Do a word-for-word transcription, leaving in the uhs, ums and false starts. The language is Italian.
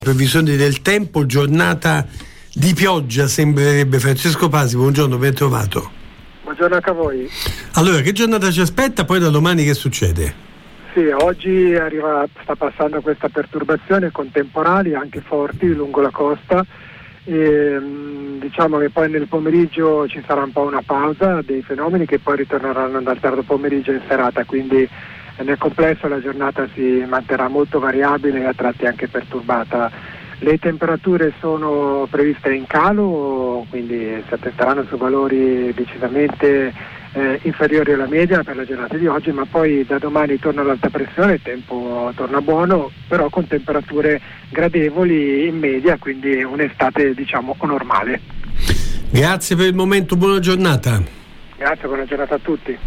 Previsioni del tempo, giornata di pioggia sembrerebbe. Francesco Pasi, buongiorno, ben trovato. Buongiorno anche a voi. Allora, che giornata ci aspetta? Poi da domani che succede? Sì, oggi arriva, sta passando questa perturbazione con temporali anche forti lungo la costa e diciamo che poi nel pomeriggio ci sarà un po' una pausa dei fenomeni che poi ritorneranno dal tardo pomeriggio in serata, quindi nel complesso la giornata si manterrà molto variabile e a tratti anche perturbata. Le temperature sono previste in calo, quindi si attesteranno su valori decisamente eh, inferiori alla media per la giornata di oggi, ma poi da domani torna l'alta pressione, il tempo torna buono, però con temperature gradevoli in media, quindi un'estate diciamo normale. Grazie per il momento, buona giornata. Grazie, buona giornata a tutti.